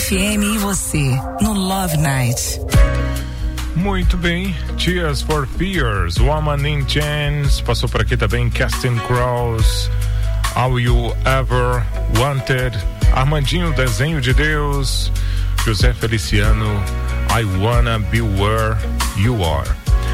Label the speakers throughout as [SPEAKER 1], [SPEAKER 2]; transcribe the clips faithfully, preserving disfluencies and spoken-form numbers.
[SPEAKER 1] F M e você, no Love Night.
[SPEAKER 2] Muito bem, Tears for Fears, Woman in Chains, passou por aqui também Casting Crowes, All You Ever Wanted, Armandinho, Desenho de Deus, José Feliciano, I Wanna Be Where You Are.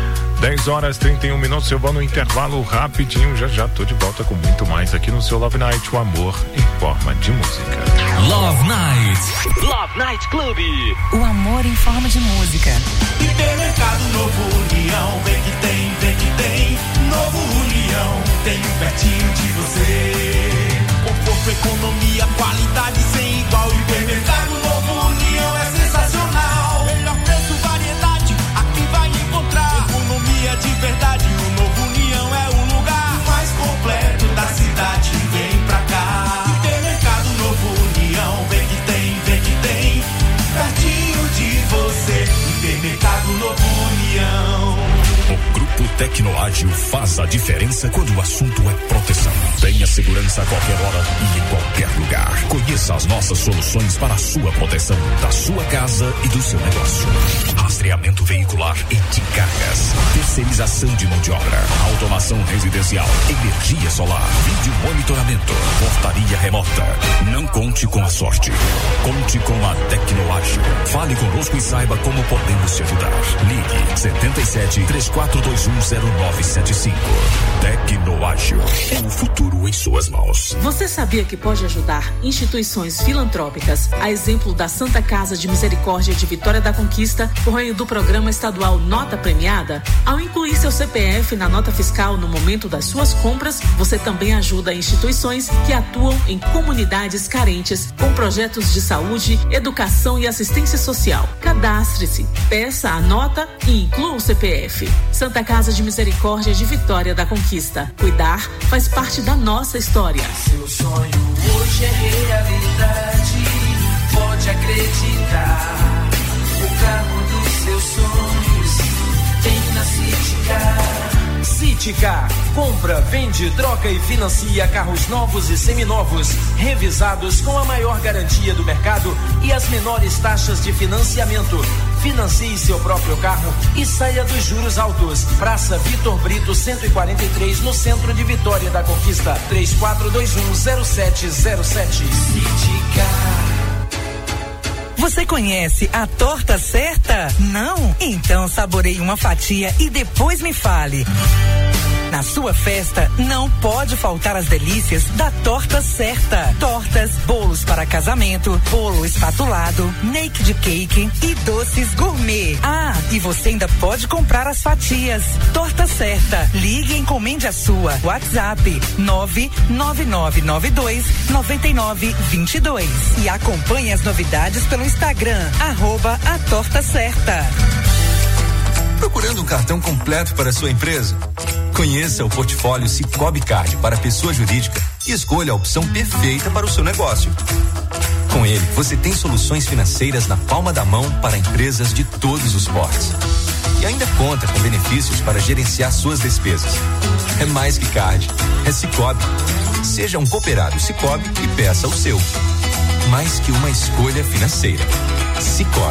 [SPEAKER 2] dez horas e trinta e um minutos, eu vou no intervalo rapidinho, já já tô de volta com muito mais aqui no seu Love Night, o amor em forma de música.
[SPEAKER 3] Love Night, Love Night Club,
[SPEAKER 1] o amor em forma de música.
[SPEAKER 4] Hipermercado Novo União, vem que tem, vem que tem, Novo União, tem um pertinho de você. Conforto, economia, qualidade sem igual, Hipermercado Novo União é sensacional. Melhor preço, variedade, aqui vai encontrar. Economia de verdade, o Novo União é o lugar mais completo da cidade, vem pra cá. Hipermercado Novo União, vem que tem, vem que tem, pertinho de você. Hipermercado Novo União.
[SPEAKER 3] O Grupo Tecnoágil faz a diferença quando o assunto é proteção. Tenha segurança a qualquer hora e em qualquer lugar. Conheça as nossas soluções para a sua proteção, da sua casa e do seu negócio. Rastreamento veicular e de cargas, terceirização de mão de obra, automação residencial, energia solar, vídeo monitoramento, portaria remota. Não conte com a sorte, conte com a Tecnoágil. Fale conosco e saiba como podemos te ajudar. Ligue setenta e sete, três quatro dois um, zero nove sete cinco. Tecnoágil, é o futuro em suas mãos.
[SPEAKER 5] Você sabia que pode ajudar instituições filantrópicas, a exemplo da Santa Casa de Misericórdia de Vitória da Conquista, por meio do programa estadual Nota Premiada? Ao incluir seu C P F na nota fiscal no momento das suas compras, você também ajuda instituições que atuam em comunidades carentes com projetos de saúde, educação e assistência social. Cadastre-se, peça a nota e inclua o C P F. Santa Casa de Misericórdia de Vitória da Conquista. Cuidar faz parte da nossa história.
[SPEAKER 4] Seu sonho hoje é realidade, pode acreditar. O carro dos seus sonhos tem na Citicar.
[SPEAKER 6] Citicar, compra, vende, troca e financia carros novos e seminovos, revisados com a maior garantia do mercado e as menores taxas de financiamento. Financie seu próprio carro e saia dos juros altos. Praça Vitor Brito cento e quarenta e três, no centro de Vitória da Conquista. três quatro dois um, zero sete zero sete.
[SPEAKER 4] Citicar.
[SPEAKER 1] Você conhece a torta certa? Não? Então saboreie uma fatia e depois me fale. Na sua festa, não pode faltar as delícias da Torta Certa. Tortas, bolos para casamento, bolo espatulado, naked cake e doces gourmet. Ah, e você ainda pode comprar as fatias. Torta Certa. Ligue e encomende a sua. WhatsApp nove nove nove nove dois nove nove dois dois. E acompanhe as novidades pelo Instagram, arroba a Torta Certa.
[SPEAKER 7] Procurando um cartão completo para a sua empresa? Conheça o portfólio Sicoob Card para pessoa jurídica e escolha a opção perfeita para o seu negócio. Com ele, você tem soluções financeiras na palma da mão para empresas de todos os portes. E ainda conta com benefícios para gerenciar suas despesas. É mais que card, é Sicoob. Seja um cooperado Sicoob e peça o seu. Mais que uma escolha financeira. Sicoob.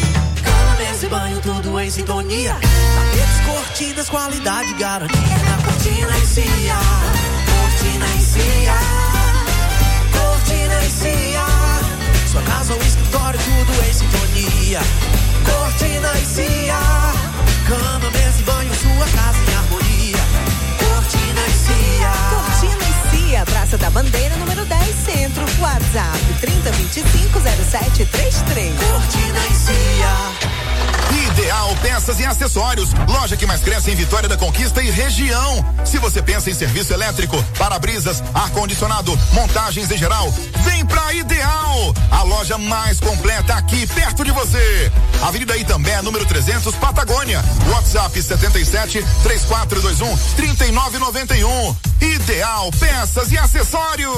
[SPEAKER 4] Esse banho tudo em sintonia. Tapetes, cortinas, qualidade, garantia. Na Cortina e Cia. Cortina e Cia. Cortina e Cia. Sua casa ou escritório, tudo em sintonia. Cortina e Cia. Cama, mesa e banho, sua casa em harmonia. Cortina e Cia.
[SPEAKER 8] Cortina e Cia, Praça da Bandeira, número dez, Centro. WhatsApp trinta, vinte e cinco, zero sete três três.
[SPEAKER 4] Cortina e Cia.
[SPEAKER 9] Ideal Peças e Acessórios, loja que mais cresce em Vitória da Conquista e região. Se você pensa em serviço elétrico, para-brisas, ar-condicionado, montagens em geral, vem pra Ideal, a loja mais completa aqui perto de você. Avenida Itambé, número trezentos, Patagônia. WhatsApp setenta e sete, três quatro dois um, trinta e nove noventa e um. Ideal Peças e Acessórios.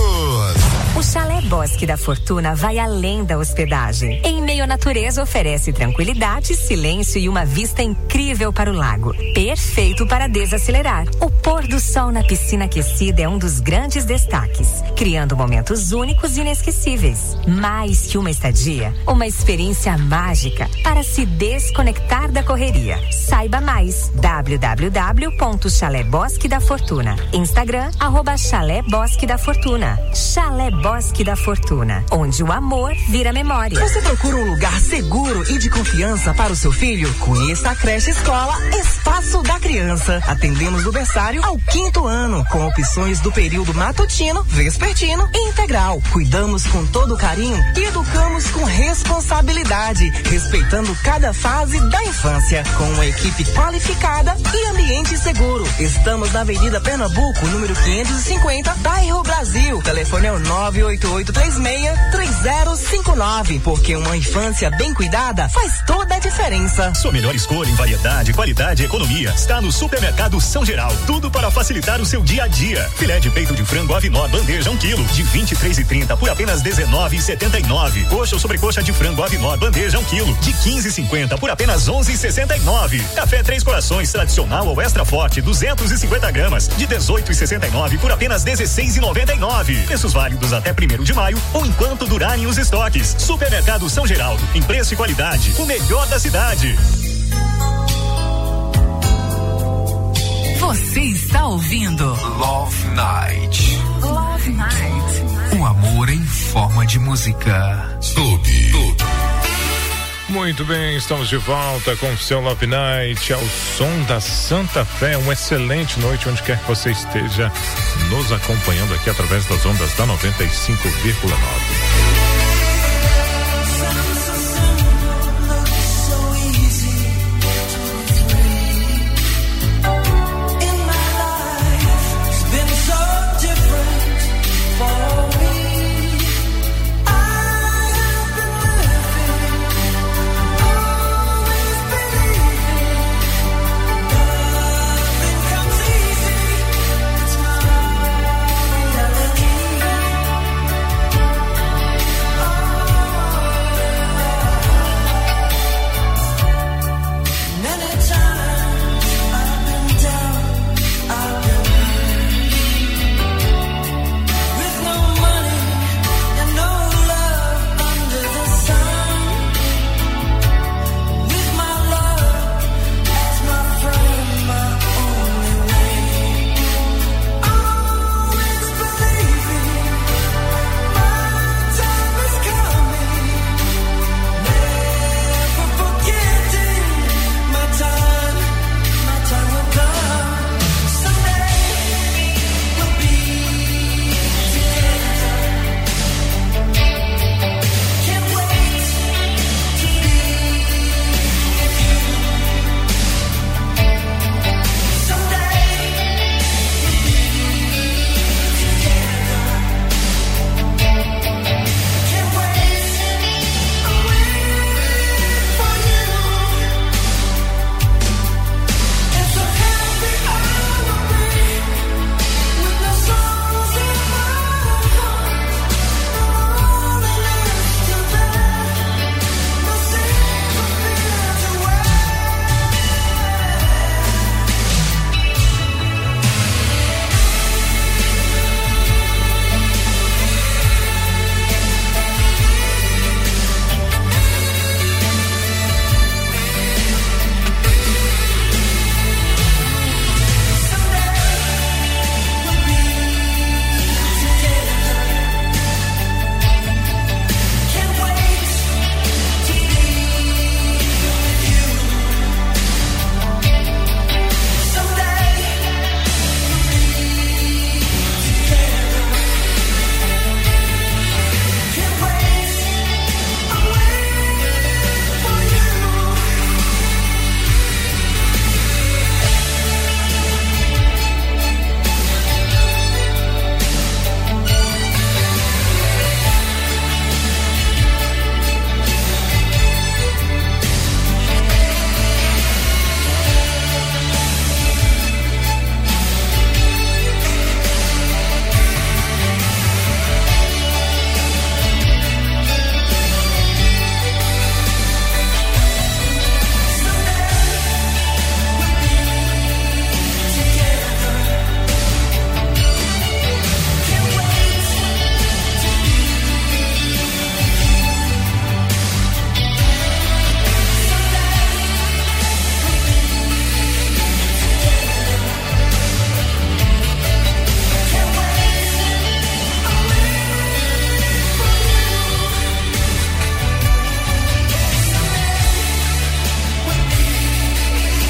[SPEAKER 10] O Chalé Bosque da Fortuna vai além da hospedagem. Em meio à natureza, oferece tranquilidade, silêncio e uma vista vista incrível para o lago, perfeito para desacelerar. O pôr do sol na piscina aquecida é um dos grandes destaques, criando momentos únicos e inesquecíveis. Mais que uma estadia, uma experiência mágica para se desconectar da correria. Saiba mais, w w w ponto chalé Bosque da Fortuna. Instagram, arroba Chalé Bosque da Fortuna. Chalé Bosque da Fortuna, onde o amor vira memória.
[SPEAKER 11] Você procura um lugar seguro e de confiança para o seu filho? Conheça a creche escola Espaço da Criança. Atendemos do berçário ao quinto ano, com opções do período matutino, vespertino e integral. Cuidamos com todo carinho e educamos com responsabilidade, respeitando cada fase da infância, com uma equipe qualificada e ambiente seguro. Estamos na Avenida Pernambuco, número quinhentos e cinquenta, bairro Brasil. Telefone é o nove oito oito três seis três zero cinco nove, porque uma infância bem cuidada faz toda a diferença.
[SPEAKER 12] Sua melhor escolha em variedade, qualidade e economia está no Supermercado São Geral. Tudo para facilitar o seu dia a dia. Filé de peito de frango Avinor bandeja um quilo de vinte e três e trinta por apenas dezenove e setenta e nove. Coxa ou sobrecoxa de frango Avinor bandeja um quilo de quinze e cinquenta por apenas onze e sessenta e nove. Café Três Corações tradicional ou extra forte duzentos e cinquenta gramas de dezoito e sessenta e nove por apenas dezesseis e noventa e nove. Preços válidos até primeiro de maio ou enquanto durarem os estoques. Supermercado São Geraldo, em preço e qualidade, o melhor da cidade.
[SPEAKER 1] Você está ouvindo
[SPEAKER 13] Love Night.
[SPEAKER 1] Love Night.
[SPEAKER 13] Um amor em forma de música. Tubi.
[SPEAKER 2] Muito bem, estamos de volta com o seu Love Night, ao som da Santa Fé. Uma excelente noite onde quer que você esteja nos acompanhando aqui através das ondas da noventa e cinco vírgula nove.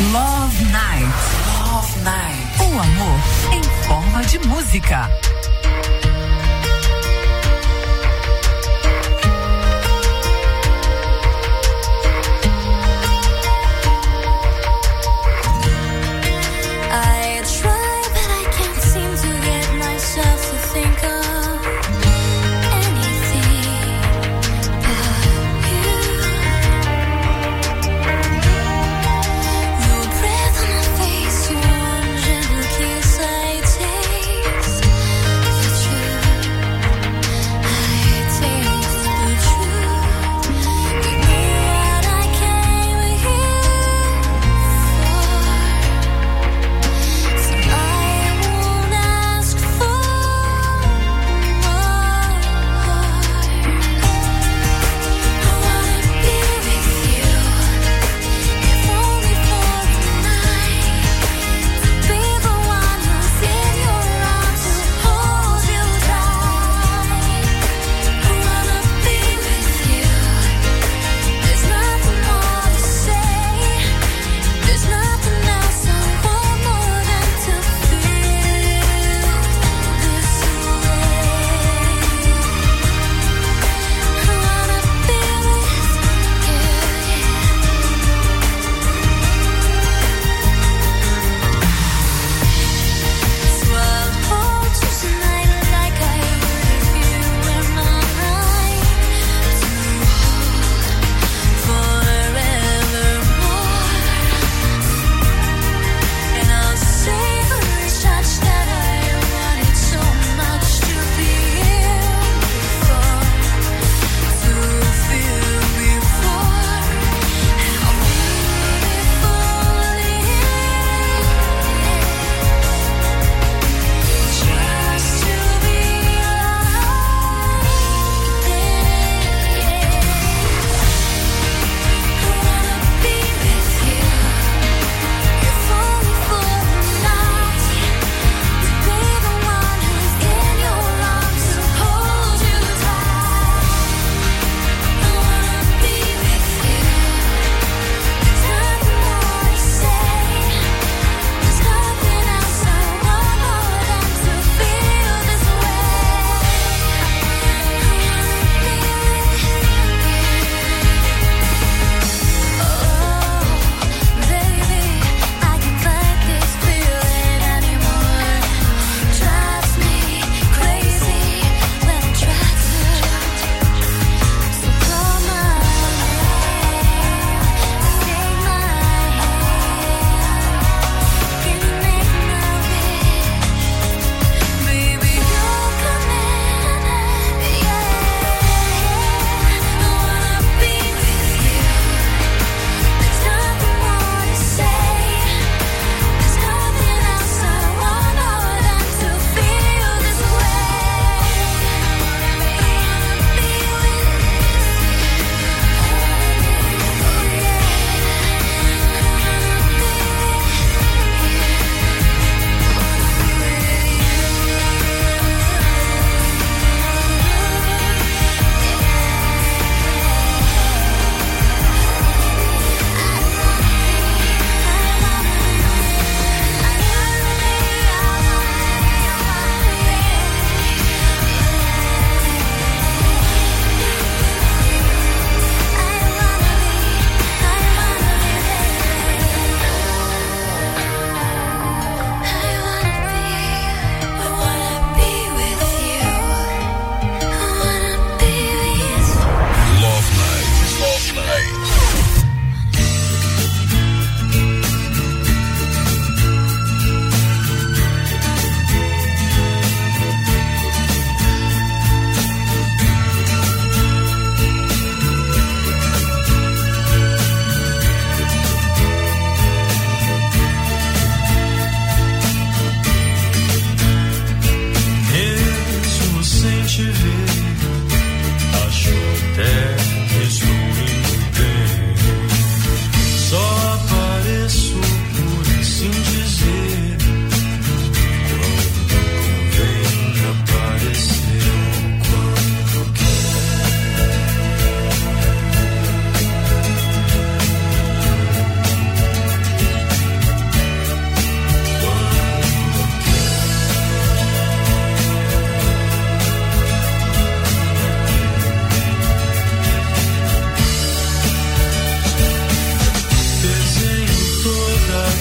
[SPEAKER 1] Love Night. Love Night. O amor em forma de música.
[SPEAKER 14] True.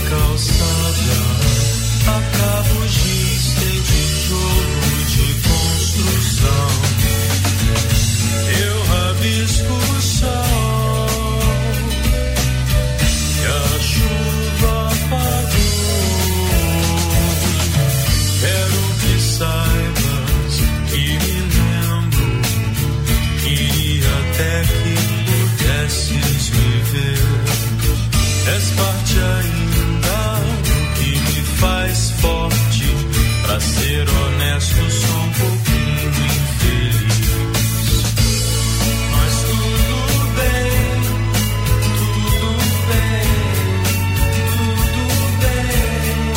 [SPEAKER 4] calçada, a cabos giz tem tijolo de construção. Eu rabisco o sol e a chuva apagou. Quero que saibas que me lembro, queria até que pudesses me ver. És parte ainda do que me faz forte. Pra ser honesto, sou um pouquinho infeliz. Mas tudo bem, tudo bem, tudo bem.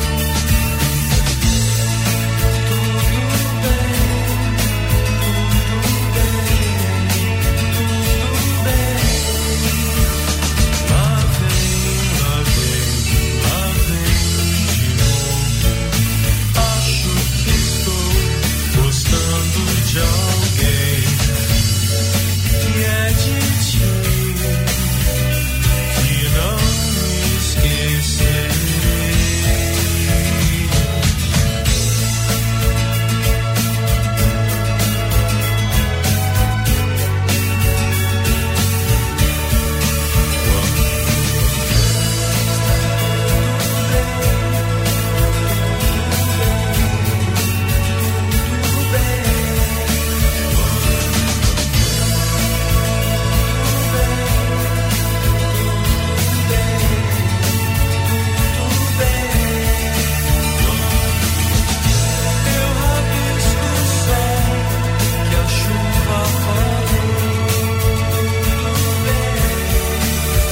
[SPEAKER 4] Tudo bem, tudo bem, tudo bem. Lá vem, lá vem, lá vem de novo. Acho que estou gostando de alguém que é de ti, que não me esquecerei. Eu rabisco o sol que a chuva apagou. Tudo bem,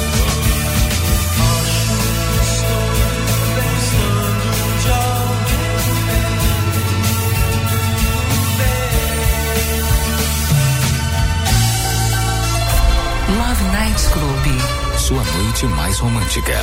[SPEAKER 4] acho que estou gostando de alguém.
[SPEAKER 13] Love Night Club. Sua noite mais romântica.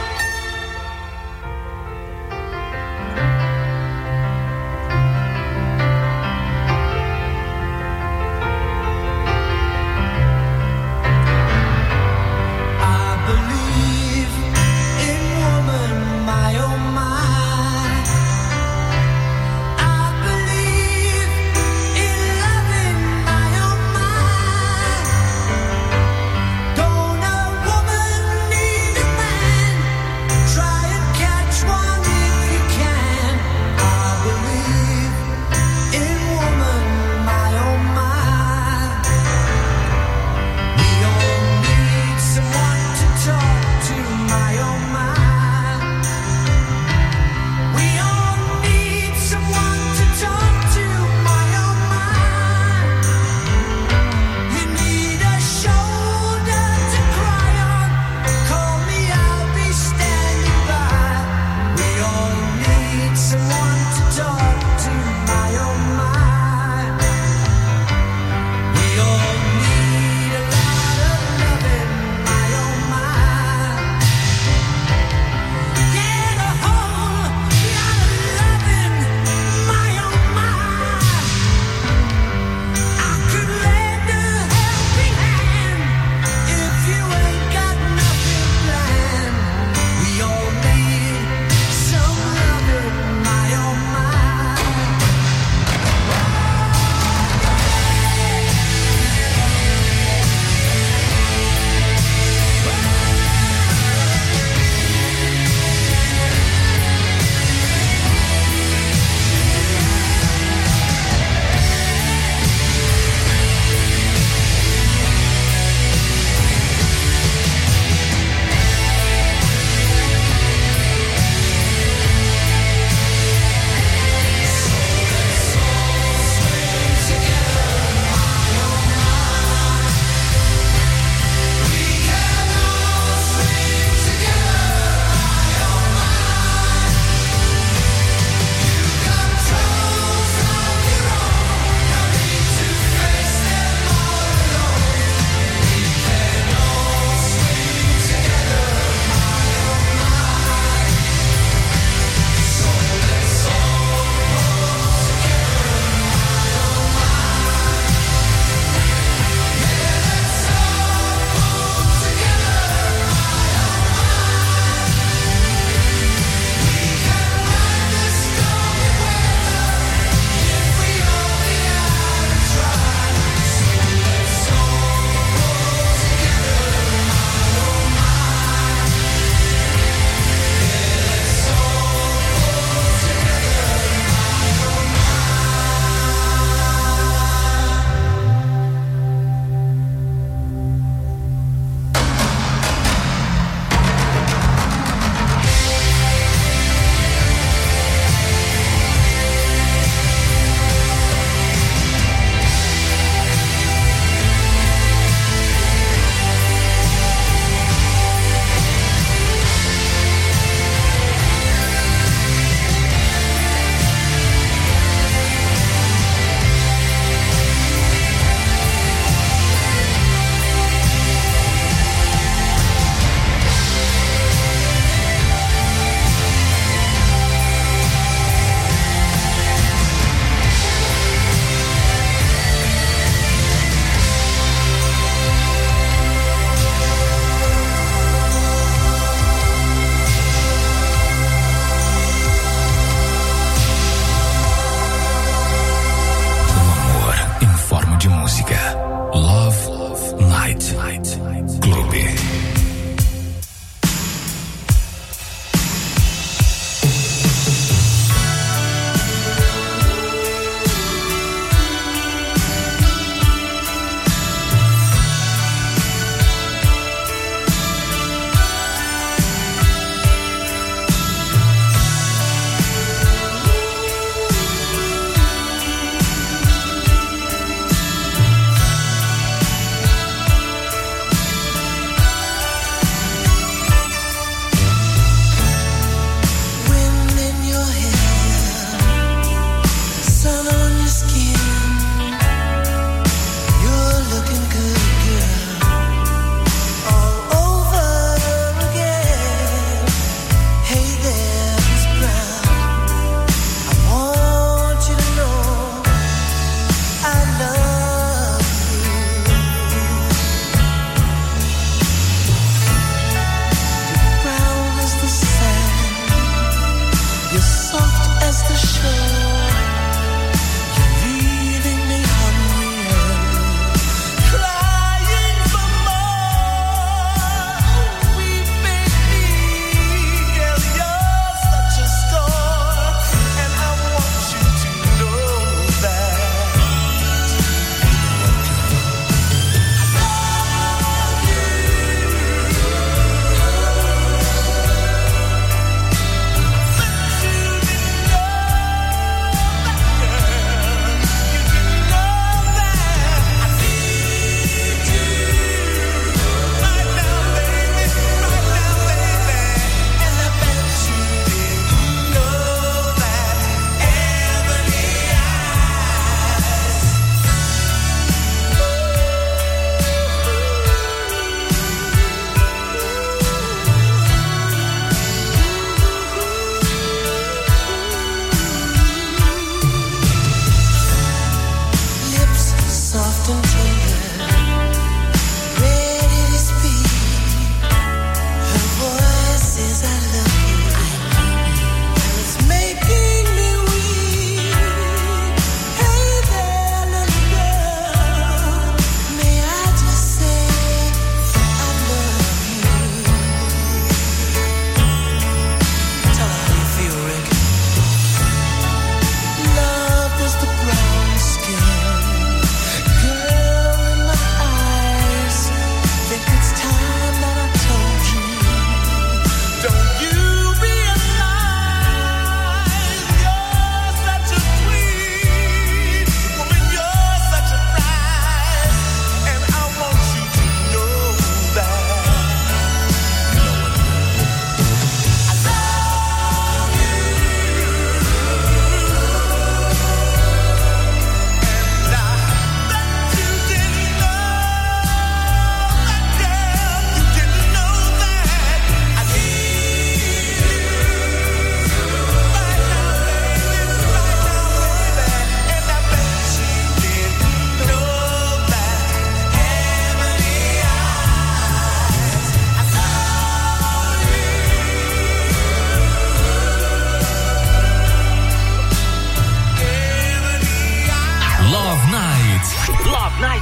[SPEAKER 4] I believe in woman, my oh my. I believe in loving, my oh my. Don't a woman need a man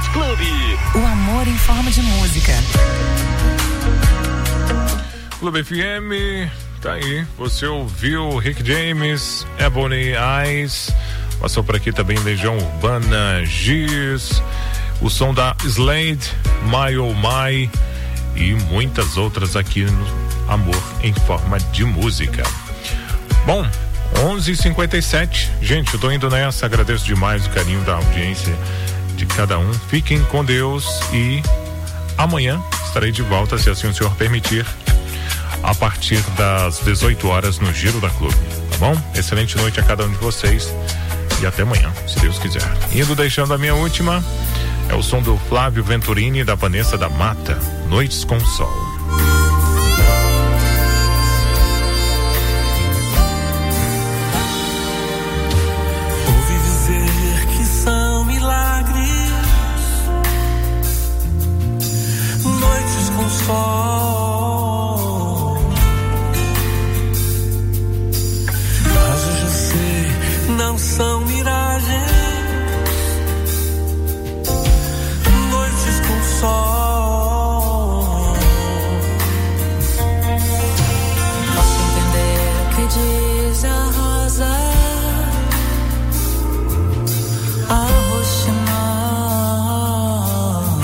[SPEAKER 14] Night Club.
[SPEAKER 1] O amor em forma de música.
[SPEAKER 2] Clube F M, tá aí. Você ouviu Rick James, Ebony Eyes. Passou por aqui também Legião Urbana, Giz, o som da Slade, My Oh My e muitas outras aqui no Amor em Forma de Música. Bom, onze e cinquenta e sete, gente, eu tô indo nessa, agradeço demais o carinho da audiência de cada um. Fiquem com Deus e amanhã estarei de volta, se assim o senhor permitir, a partir das dezoito horas no Giro da Clube, tá bom? Excelente noite a cada um de vocês e até amanhã, se Deus quiser. Indo deixando a minha última, é o som do Flávio Venturini e da Vanessa da Mata, Noites com Sol.
[SPEAKER 4] Ouvi dizer que são milagres, noites com sol, mas eu já sei, não são miragens, noites com sol.
[SPEAKER 15] Posso entender o que diz a rosa, a roxinol.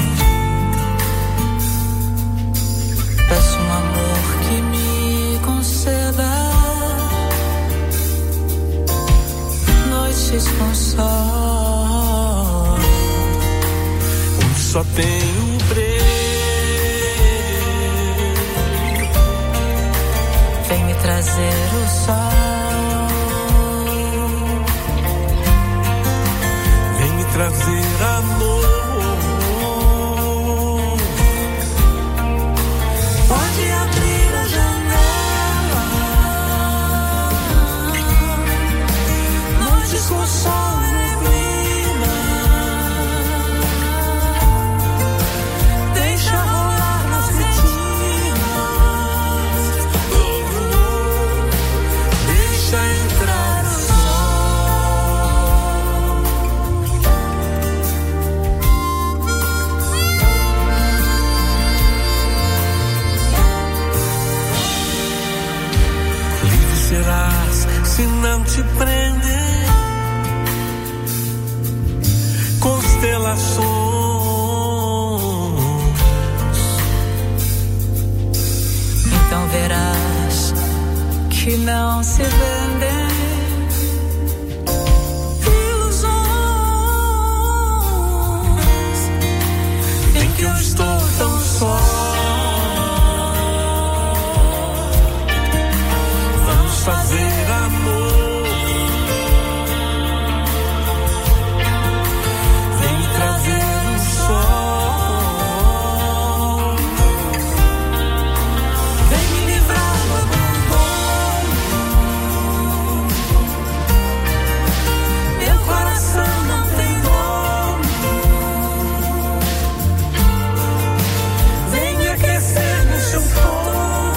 [SPEAKER 15] Peço um amor que me conceda noites com sol,
[SPEAKER 4] onde só tem um breu.
[SPEAKER 15] Vem me trazer o sol,
[SPEAKER 4] vem me trazer amor.
[SPEAKER 15] pode abrir a janela, noites com sol e neblina, deixa rolar nas retinas,
[SPEAKER 4] Deixa entrar o livre serás se não te prender constelações.
[SPEAKER 15] então verás que não se vendem ilusões em que eu estou tão só.
[SPEAKER 4] Vamos fazer amor, vem me trazer o sol,
[SPEAKER 15] Vem me livrar do abandono, meu coração não tem dono. Vem me aquecer no seu fogo,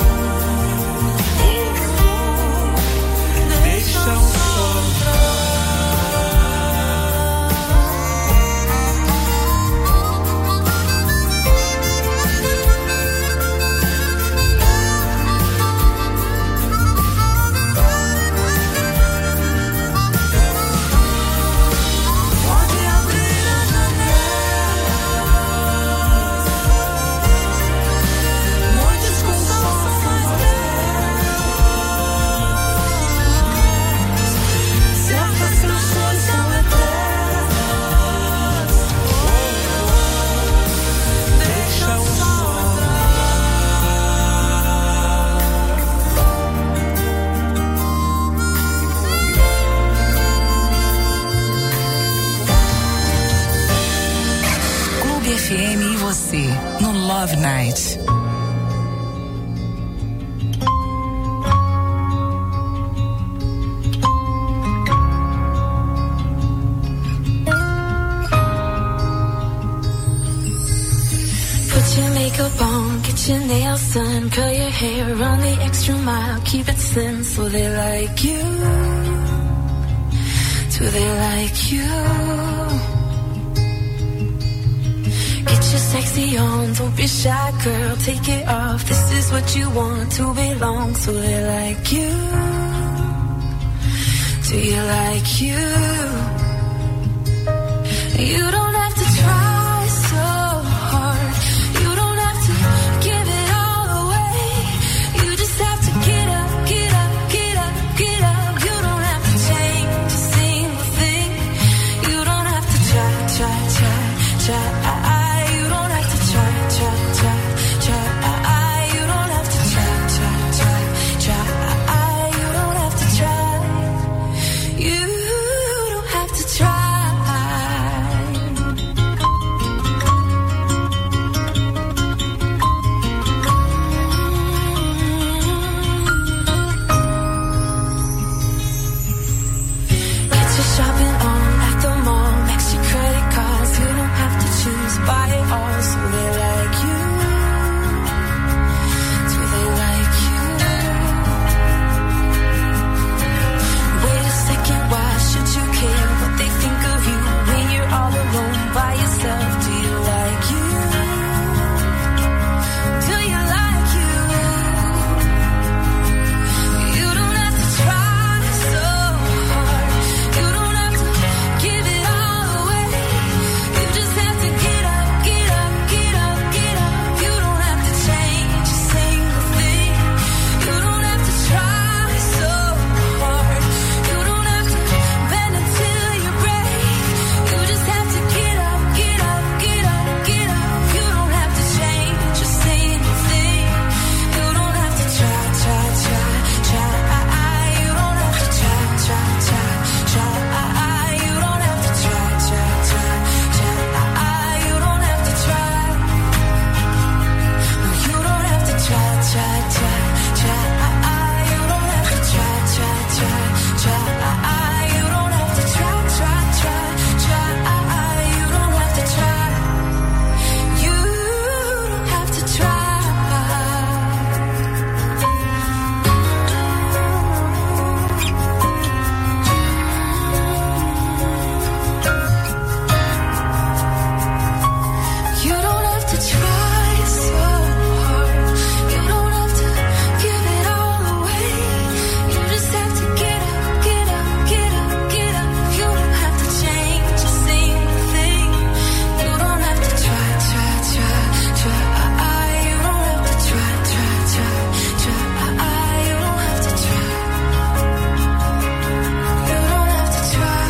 [SPEAKER 4] deixa o sol entrar.
[SPEAKER 15] pode abrir a janela, noites com sol mais belas, certas canções são eternas, deixa o sol
[SPEAKER 1] Clube F M e você no Love Night.
[SPEAKER 15] Put your makeup on, get your nails done, curl your hair, run the extra mile, keep it slim so they like you. Do they like you? your sexy on, don't be shy, girl, take it off. This is what you want, to belong, so they like you. Do you like you? You don't have to try so hard. You don't have to give it all away. You just have to get up, get up, get up, get up. You don't have to change a single thing. You don't have to try, try, try, try. You don't have to try, try, try, try. You don't have to try, try, try, try. You don't have to try. You don't have to try. Shopping on at the mall, next your credit cards. You don't have to choose, buy it all, so they like you. Do they like you? Wait a second, why should you care what they think of you when you're all alone by yourself? Do you like you? Do you like you? You don't have to try so hard. You don't have to give it all away. You just have to get up, get up, get up, get up. You don't have to change a single thing. You don't have to try so hard. You don't have to bend until you break. You just have to get up, get up, get up, get up. You don't have to change a single thing. You don't have to try, try, try, try. You don't have to try, try, try, try. You don't have to try, try, try, try. You don't have to try. You don't have to try, try, try, try. You don't have to try, try, try, try. You don't have to try, try, try, try. You don't have to try. You don't have to try. You don't have to try so hard. You don't have to give it all away. You just have to get up, get up, get up, get up. You don't have to change a single thing. You don't have to try, try, try, try. You don't have to try, try, try, try. You don't have to try. You don't have to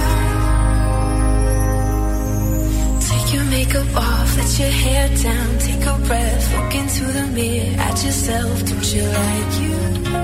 [SPEAKER 15] try. Take your makeup off, let your hair down, take a breath, look into the mirror at yourself. Don't you like you?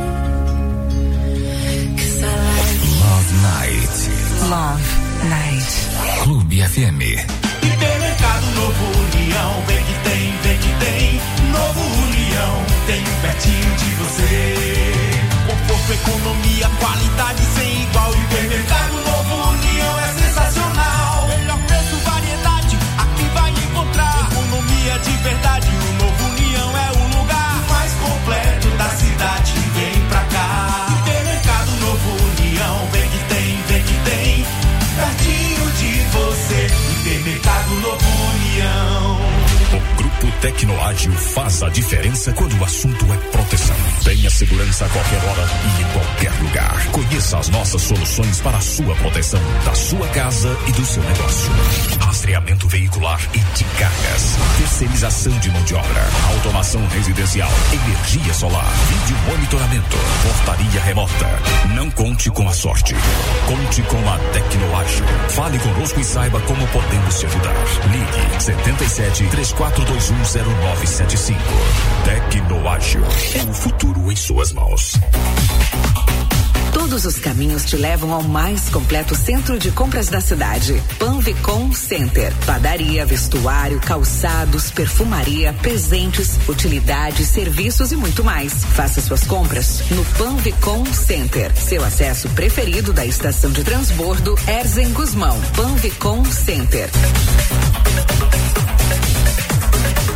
[SPEAKER 15] 'Cause I like you.
[SPEAKER 3] Love Night.
[SPEAKER 1] Love Night.
[SPEAKER 3] Clube F M.
[SPEAKER 4] Hipermercado Novo União, vem que tem, vem que tem. Novo União, tem um pertinho de você. Conforto, economia, qualidade sem igual. Hipermercado Novo União é sensacional. Melhor preço, variedade, aqui vai encontrar. Economia de verdade, o Novo União é o lugar mais completo da cidade. Vem pra cá. Hipermercado Novo União, vem que tem, vem que tem. Pertinho de você. Hipermercado Novo União.
[SPEAKER 3] O Grupo Tecnoágil faz a diferença quando o assunto é proteção. Tenha segurança a qualquer hora e em qualquer lugar. Conheça as nossas soluções para a sua proteção, da sua casa e do seu negócio. Rastreamento veicular e de cargas. Terceirização de mão de obra. Automação residencial. Energia solar. Vídeo monitoramento. Portaria remota. Não conte com a sorte. Conte com a Tecnoágil. Fale conosco e saiba como podemos te ajudar. Ligue setenta e sete, três quatro dois um, zero nove sete cinco. Tecnoágil. É o futuro em suas mãos.
[SPEAKER 14] Todos os caminhos te levam ao mais completo centro de compras da cidade. Panvicom Center. Padaria, vestuário, calçados, perfumaria, presentes, utilidades, serviços e muito mais. Faça suas compras no Panvicom Center. Seu acesso preferido da estação de transbordo Erzen Guzmão. Panvicom Center.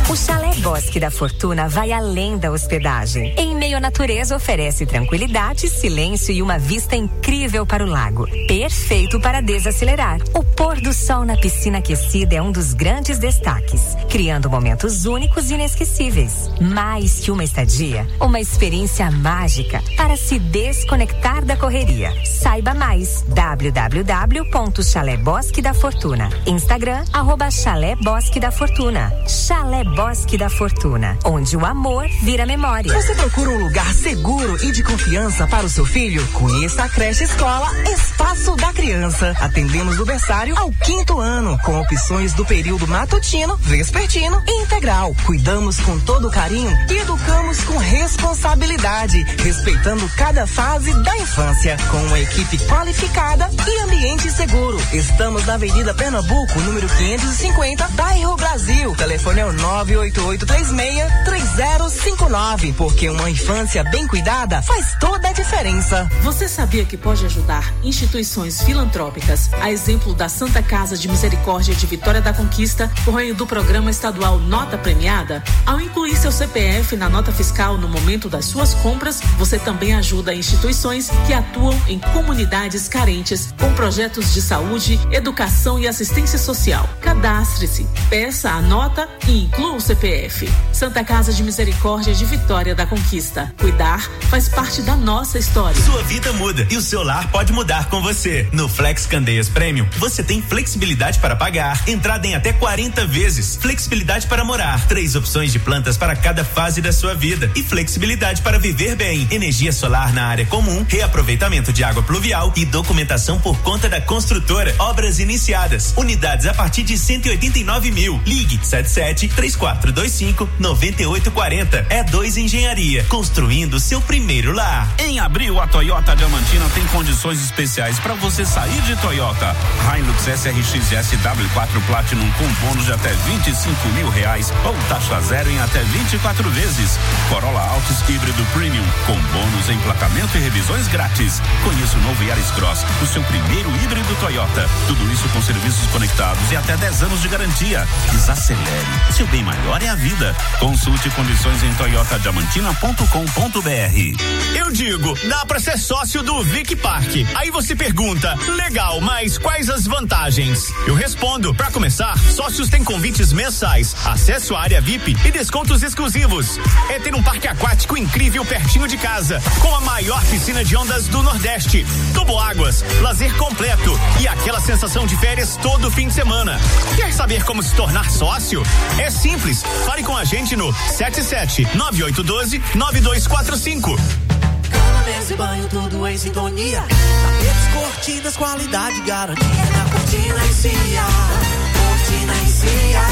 [SPEAKER 10] O Chalé Bosque da Fortuna vai além da hospedagem. Em meio à natureza, oferece tranquilidade, silêncio e uma vista incrível para o lago. Perfeito para desacelerar. O pôr do sol na piscina aquecida é um dos grandes destaques, criando momentos únicos e inesquecíveis. Mais que uma estadia, uma experiência mágica para se desconectar da correria. Saiba mais. w w w ponto chalé bosque da fortuna. Instagram, arroba Chalé Bosque da Fortuna. Chalé Bosque da Fortuna, onde o amor vira memória.
[SPEAKER 11] Você procura um lugar seguro e de confiança para o seu filho? Conheça a creche escola Espaço da Criança. Atendemos do berçário ao quinto ano, com opções do período matutino, vespertino e integral. Cuidamos com todo carinho e educamos com responsabilidade, respeitando cada fase da infância, com uma equipe qualificada e ambiente seguro. Estamos na Avenida Pernambuco, número quinhentos e cinquenta, bairro Brasil. Telefone é o nove oito oito três seis três zero cinco nove, porque uma infância bem cuidada faz toda a diferença.
[SPEAKER 5] Você sabia que pode ajudar instituições filantrópicas, a exemplo da Santa Casa de Misericórdia de Vitória da Conquista, por meio do programa estadual Nota Premiada? Ao incluir seu C P F na nota fiscal no momento das suas compras, você também ajuda instituições que atuam em comunidades carentes com projetos de saúde, educação e assistência social. Cadastre-se, peça a nota e inclua o C P F. Santa Casa de Misericórdia de Vitória da Conquista. Cuidar faz parte da nossa história.
[SPEAKER 16] Sua vida muda e o seu lar pode mudar com você. No Flex Candeias Premium, você tem flexibilidade para pagar, entrada em até quarenta vezes, flexibilidade para morar, três opções de plantas para cada fase da sua vida e flexibilidade para viver bem. Energia solar na área comum, reaproveitamento de água pluvial e documentação por conta da construtora. Obras iniciadas. Unidades a partir de cento e oitenta e nove mil. Ligue sete sete três quatro dois cinco nove oito quatro zero. É dois Engenharia, construindo seu primeiro lar.
[SPEAKER 17] Em abril, a Toyota Diamantina tem condições especiais para você sair de Toyota. Hilux S R X S W quatro Platinum com bônus de até vinte e cinco mil reais ou taxa zero em até vinte e quatro vezes. Corolla Altis híbrido Premium com bônus, emplacamento e revisões grátis. Conheça o novo Yaris Cross, o seu primeiro híbrido Toyota. Tudo isso com serviços conectados e até dez anos de garantia. Desacelere. Seu bem maior é a vida. Consulte condições em toyota diamantina ponto com ponto b r.
[SPEAKER 12] Eu digo, dá pra ser sócio do Vic Park. Aí você pergunta, legal, mas quais as vantagens? Eu respondo, pra começar, sócios têm convites mensais, acesso à área V I P e descontos exclusivos. É ter um parque aquático incrível pertinho de casa, com a maior piscina de ondas do Nordeste, toboáguas, lazer completo e aquela sensação de férias todo fim de semana. Quer saber como se tornar sócio? É simples, fale com a gente no sete sete nove oito um dois nove dois quatro cinco.
[SPEAKER 4] Cama, mesa e banho, tudo em sintonia. Tapetes, cortinas, qualidade, garantia. Na Cortina e Cia, Cortina e Cia,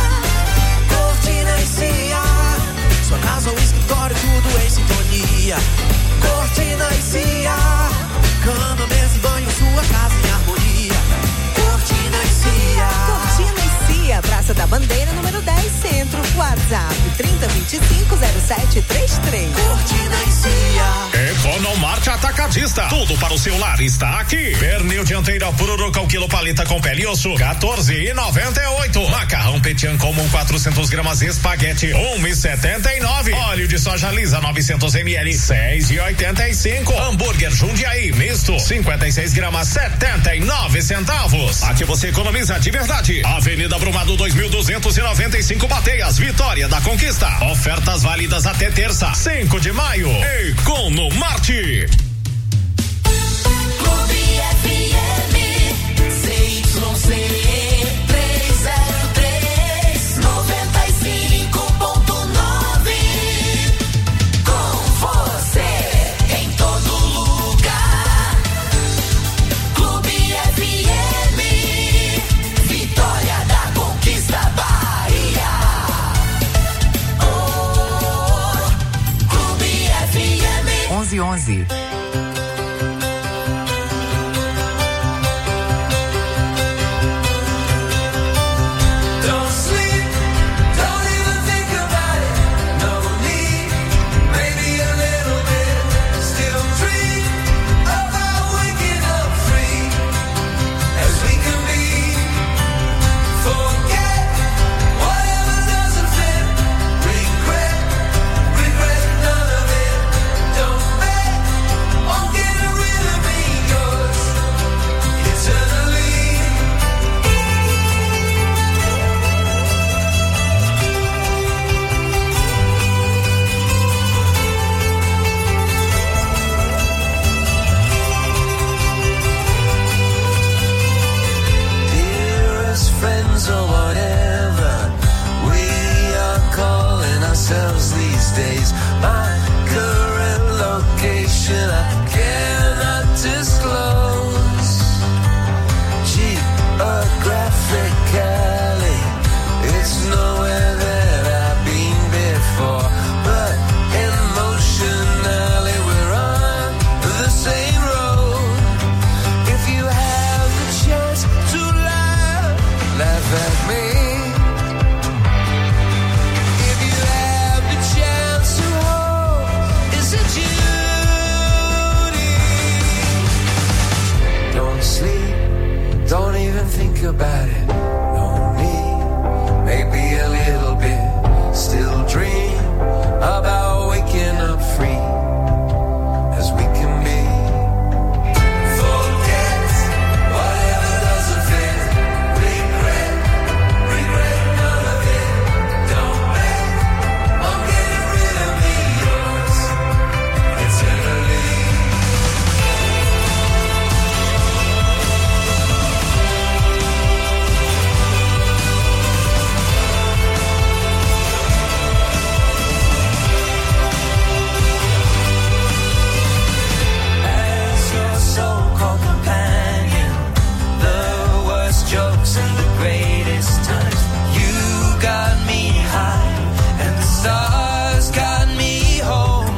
[SPEAKER 4] Cortina e Cia. Sua casa ou escritório, tudo em sintonia. Cortina e Cia, cama, mesa e banho, sua casa em harmonia. Cortina e Cia.
[SPEAKER 8] Cortina e Cia, Praça da Bandeira, número dez, Centro. WhatsApp trinta, vinte e cinco, zero sete três três.
[SPEAKER 4] Cortina e Cia.
[SPEAKER 18] Economarte Atacadista. Tudo para o seu lar está aqui. Pernil dianteira Pururuca, o quilo paleta com pele e osso, quatorze e noventa e oito. Macarrão Petian comum quatrocentos gramas, espaguete, um e setenta e nove. Óleo de soja lisa novecentos mililitros, seis e oitenta e cinco. Hambúrguer Jundiaí misto, cinquenta e seis gramas, setenta e nove centavos. Aqui você economiza de verdade. Avenida Brumado dois mil duzentos e noventa e cinco, Bateias, Vitória da Conquista. Ofertas válidas até terça, cinco de maio. Economarte.
[SPEAKER 4] Clube F M, C Y C trezentos e três, noventa e cinco ponto nove. Com você em todo lugar. Clube F M, Vitória da Conquista, Bahia. Oh, Clube F M.
[SPEAKER 10] onze onze.
[SPEAKER 4] Don't sleep, don't even think about it. No need, maybe a little bit. Still dream about waking up free as we can be. Forget whatever doesn't fit.
[SPEAKER 19] about it. No need, maybe a little bit. Still dream about waking up free as we can be. Forget whatever doesn't fit. Regret, regret none of it. Don't bet on getting rid of me, yours eternally. So-called companion, the worst jokes and the greatest times. You got me high, and the stars got me home.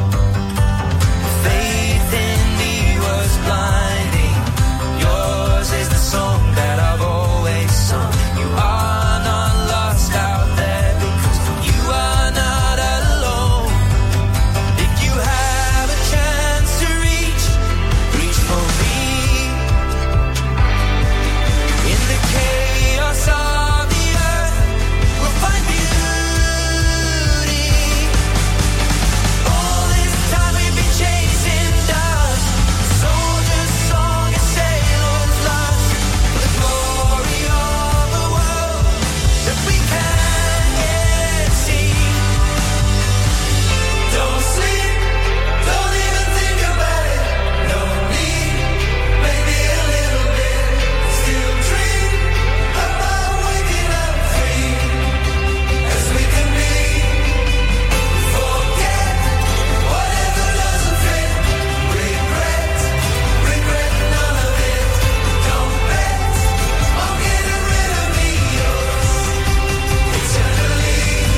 [SPEAKER 19] Faith in me was blinding. Yours is the song that I've always sung. You are not lost out there because you are not alone. If you have a chance to reach Reach for me in the chaos of the earth. We'll find beauty. All this time we've been chasing dust. Soldier's song and sailor's lust for the glory of a world that we can't yet see. Don't sleep, don't even think about it. No need, maybe a little bit. Still dream about waking up free as we can be. Forget whatever doesn't fit. Regret, regret none of it. Don't bet on getting rid of me, yours eternally.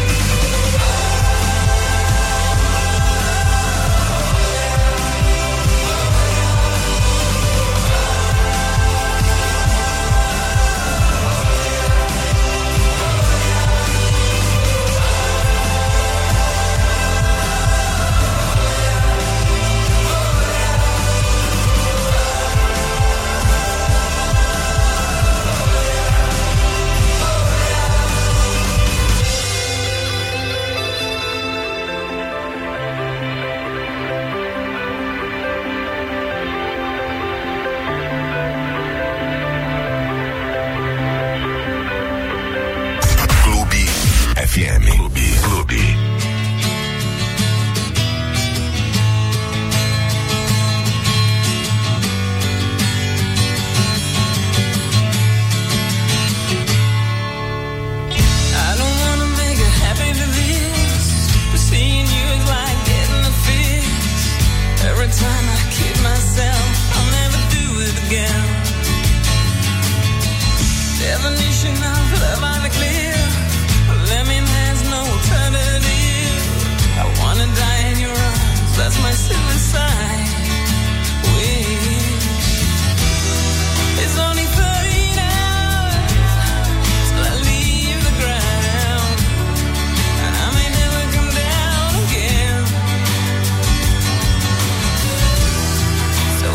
[SPEAKER 3] Clube F M. Clube. Clube.
[SPEAKER 15] I don't wanna make a habit of this, but seeing you is like getting a fix. Every time I kid myself, I'll never do it again. Definition of love on the clear, a lemon has no alternative. I wanna die in your arms, that's my suicide wish. It's only thirteen hours till I leave the ground, and I may never come down again. So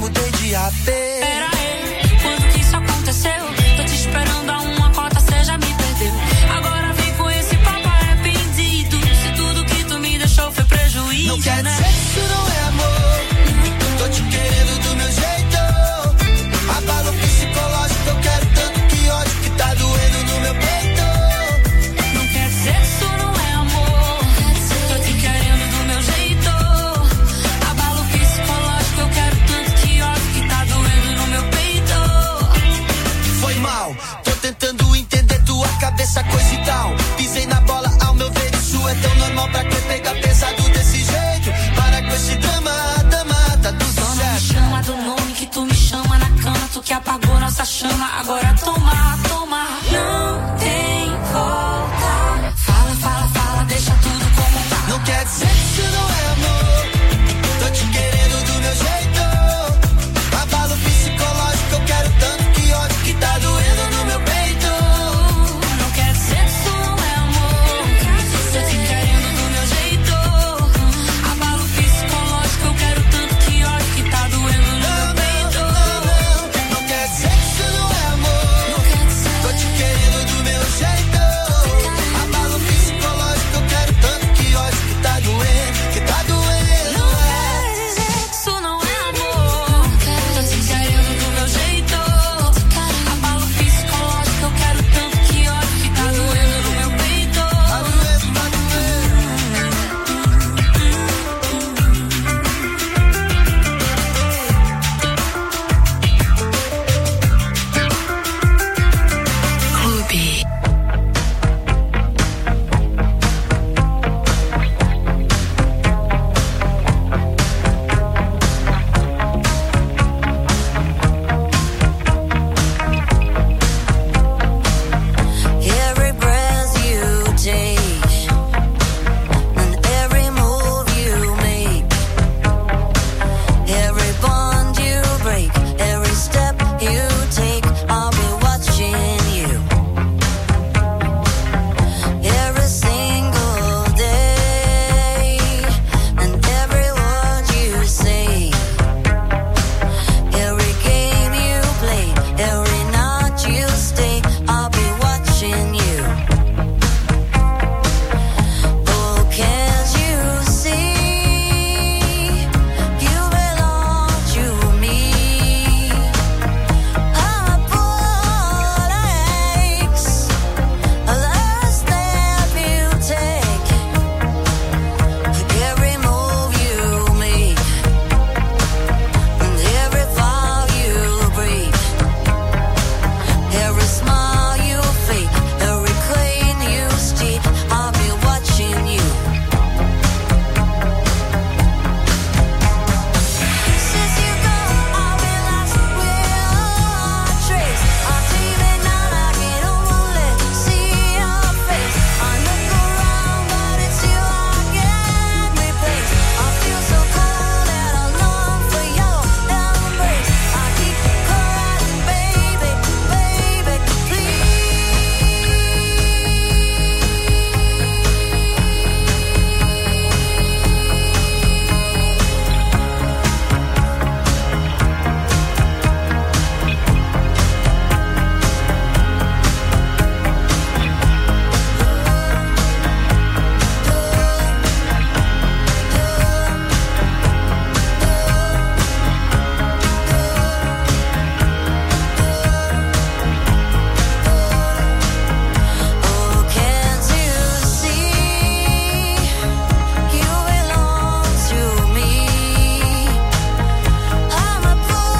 [SPEAKER 19] mudei de A P.
[SPEAKER 15] Pera aí, quando que isso aconteceu? Tô te esperando a uma cota, cê já me perdeu. Agora vem com esse papo arrependido. Se tudo que tu me deixou foi prejuízo,
[SPEAKER 19] não quer
[SPEAKER 15] né?
[SPEAKER 19] dizer que isso não é amor. Tô te querendo do meu jeito. Abalo psicológico, eu quero tanto que ódio que tá doendo no meu peito.
[SPEAKER 15] Não quer dizer que isso não é amor. Tô te querendo do meu jeito. Abalo psicológico, eu quero tanto que ódio que tá doendo no meu peito.
[SPEAKER 19] Foi mal, tô tentando entender tua cabeça, coisa e tal. Pisei na bola, ao meu ver isso é tão normal. Pra que pegar pesado desse jeito? Para com esse drama, dama, tá tudo
[SPEAKER 15] Só não me
[SPEAKER 19] certo.
[SPEAKER 15] chama do nome que tu me chama na cama. Tu que apagou nossa chama, agora toma.